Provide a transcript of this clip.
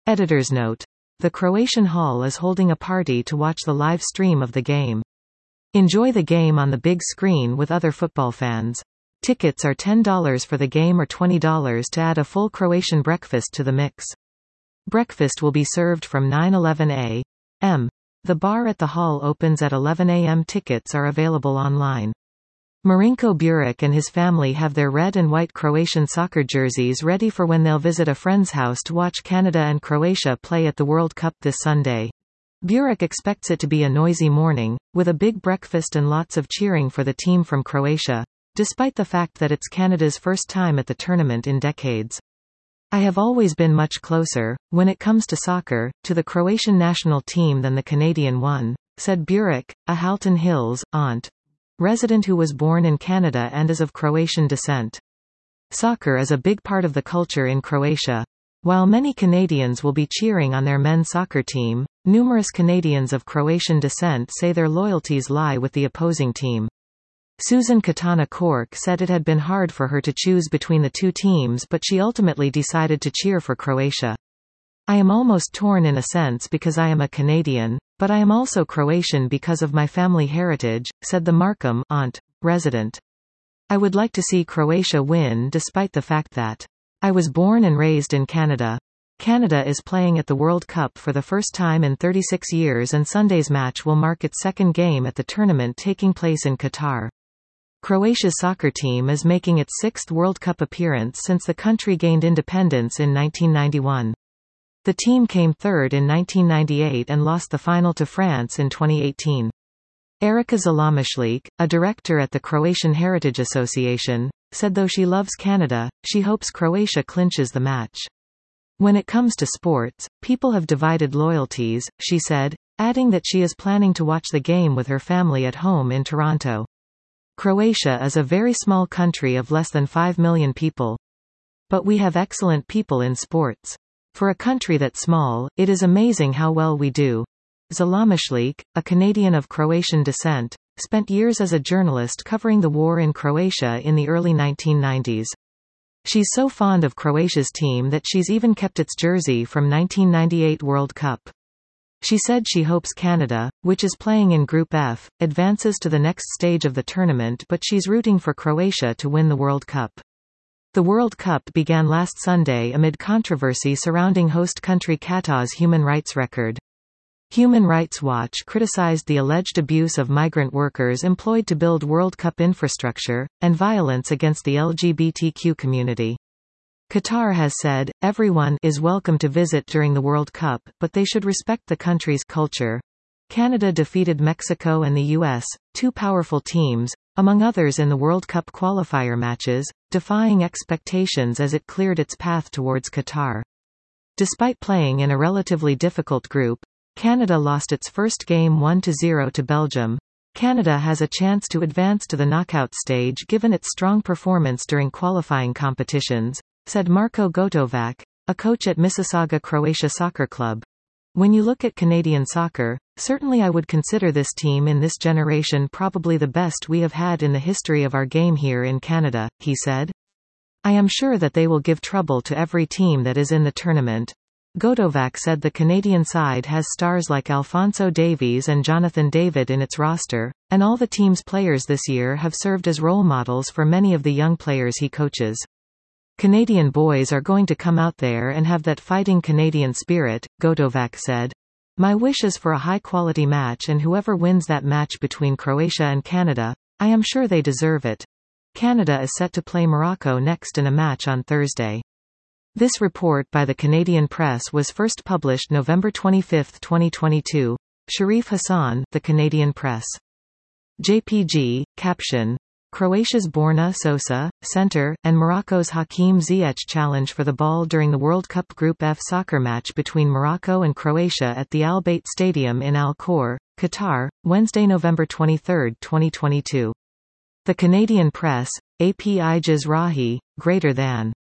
Editor's note. The Croatian Hall is holding a party to watch the live stream of the game. Enjoy the game on the big screen with other football fans. Tickets are $10 for the game or $20 to add a full Croatian breakfast to the mix. Breakfast will be served from 9:11 a.m. The bar at the hall opens at 11 a.m. Tickets are available online. Marinko Buric and his family have their red and white Croatian soccer jerseys ready for when they'll visit a friend's house to watch Canada and Croatia play at the World Cup this Sunday. Buric expects it to be a noisy morning, with a big breakfast and lots of cheering for the team from Croatia, despite the fact that it's Canada's first time at the tournament in decades. I have always been much closer, when it comes to soccer, to the Croatian national team than the Canadian one, said Buric, a Halton Hills, aunt. Resident who was born in Canada and is of Croatian descent. Soccer is a big part of the culture in Croatia. While many Canadians will be cheering on their men's soccer team, numerous Canadians of Croatian descent say their loyalties lie with the opposing team. Susan Katana Cork said it had been hard for her to choose between the two teams, but she ultimately decided to cheer for Croatia. I am almost torn in a sense because I am a Canadian, but I am also Croatian because of my family heritage, said the Markham aunt, resident. I would like to see Croatia win despite the fact that I was born and raised in Canada. Canada is playing at the World Cup for the first time in 36 years and Sunday's match will mark its second game at the tournament taking place in Qatar. Croatia's soccer team is making its sixth World Cup appearance since the country gained independence in 1991. The team came third in 1998 and lost the final to France in 2018. Erika Zalamišljak, a director at the Croatian Heritage Association, said though she loves Canada, she hopes Croatia clinches the match. When it comes to sports, people have divided loyalties, she said, adding that she is planning to watch the game with her family at home in Toronto. Croatia is a very small country of less than 5 million people. But we have excellent people in sports. For a country that small, it is amazing how well we do. Zalamišljak, a Canadian of Croatian descent, spent years as a journalist covering the war in Croatia in the early 1990s. She's so fond of Croatia's team that she's even kept its jersey from 1998 World Cup. She said she hopes Canada, which is playing in Group F, advances to the next stage of the tournament, but she's rooting for Croatia to win the World Cup. The World Cup began last Sunday amid controversy surrounding host country Qatar's human rights record. Human Rights Watch criticized the alleged abuse of migrant workers employed to build World Cup infrastructure, and violence against the LGBTQ community. Qatar has said, everyone is welcome to visit during the World Cup, but they should respect the country's culture. Canada defeated Mexico and the U.S., two powerful teams, among others in the World Cup qualifier matches, defying expectations as it cleared its path towards Qatar. Despite playing in a relatively difficult group, Canada lost its first game 1-0 to Belgium. Canada has a chance to advance to the knockout stage given its strong performance during qualifying competitions, said Marko Gotovac, a coach at Mississauga Croatia Soccer Club. When you look at Canadian soccer, certainly I would consider this team in this generation probably the best we have had in the history of our game here in Canada, he said. I am sure that they will give trouble to every team that is in the tournament. Gotovac said the Canadian side has stars like Alphonso Davies and Jonathan David in its roster, and all the team's players this year have served as role models for many of the young players he coaches. Canadian boys are going to come out there and have that fighting Canadian spirit, Gotovac said. My wish is for a high-quality match and whoever wins that match between Croatia and Canada, I am sure they deserve it. Canada is set to play Morocco next in a match on Thursday. This report by the Canadian Press was first published November 25, 2022. Sharif Hassan, The Canadian Press. JPG, caption. Croatia's Borna Sosa, center, and Morocco's Hakim Ziyech challenge for the ball during the World Cup Group F soccer match between Morocco and Croatia at the Al Bayt Stadium in Al Khor, Qatar, Wednesday, November 23, 2022. The Canadian Press, API Jizrahi, greater than.